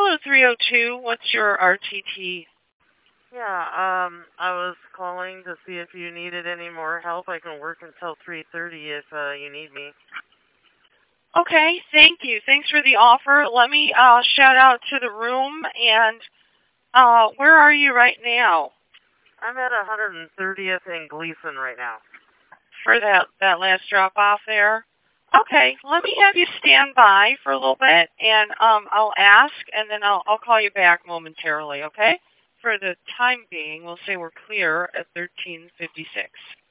Hello, 302. What's your RTT? Yeah, I was calling to see if you needed any more help. I can work until 3:30 if you need me. Okay, thank you. Thanks for the offer. Let me shout out to the room. And where are you right now? I'm at 130th and Gleason right now. For that last drop off there? Okay, let me have you stand by for a little bit, and I'll ask, and then I'll call you back momentarily, okay? For the time being, we'll say we're clear at 13:56.